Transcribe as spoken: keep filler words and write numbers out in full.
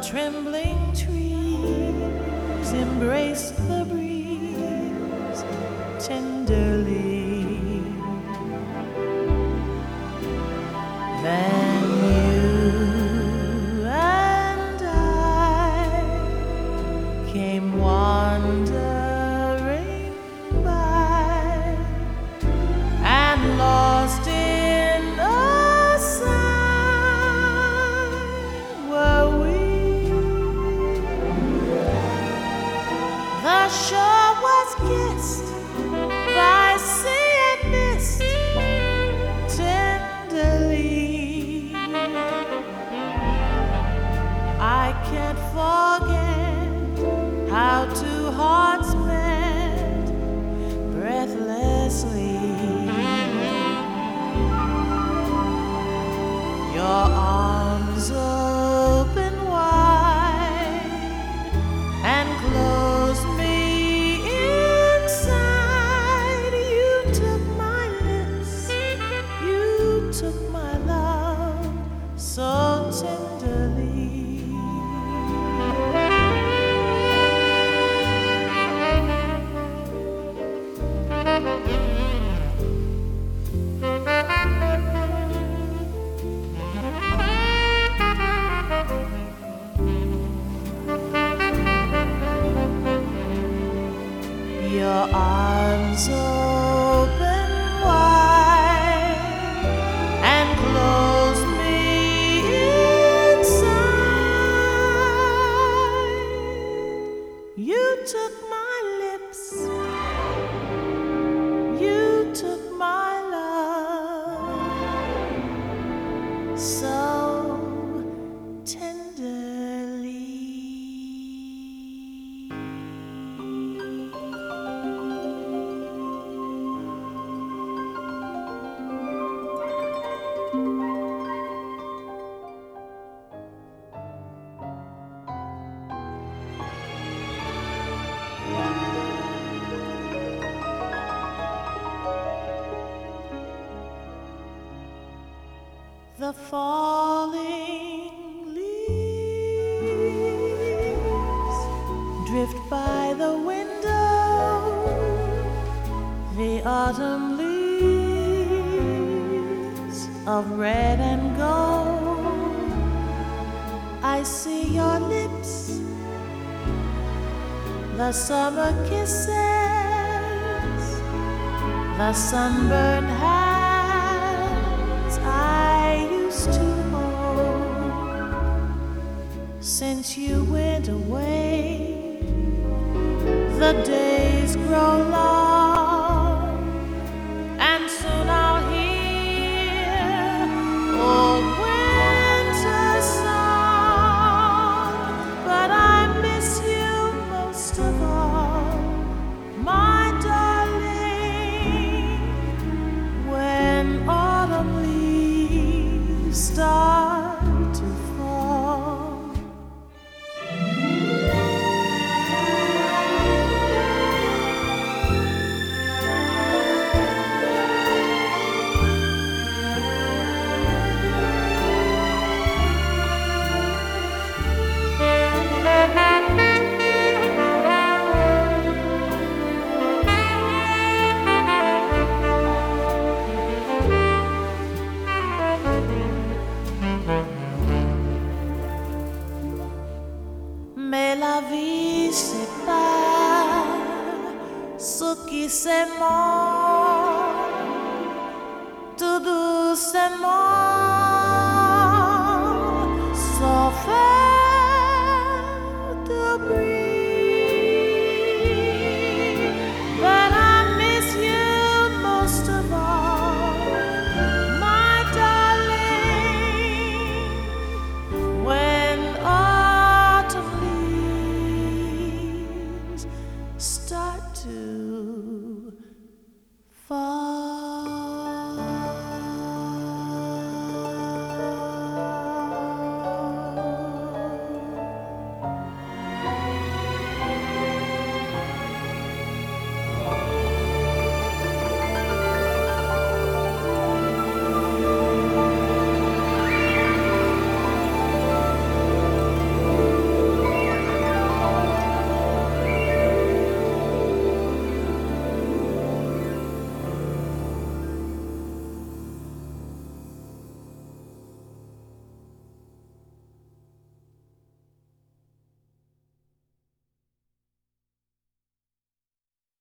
trembling trees embrace the breeze tenderly. Then you and I came wandering by and lost in a sigh were we. The shore was kissed by sea and mist tenderly. I can't forget how two hearts met breathlessly. Your arms open wide and closed me inside. You took my lips, you took my love so tenderly. Your arms open wide and closed me inside. You took my lips, you took my love so tenderly. The falling leaves drift by the window, the autumn leaves of red and gold. I see your lips, the summer kisses, the sunburned hands I used to hold. Since you went away, the days grow long, and soon I'll hear old winter song. But I miss you most of all, my darling, when autumn leaves start to fall. Mais la vie c'est pas ce qui s'aimant tout doucement.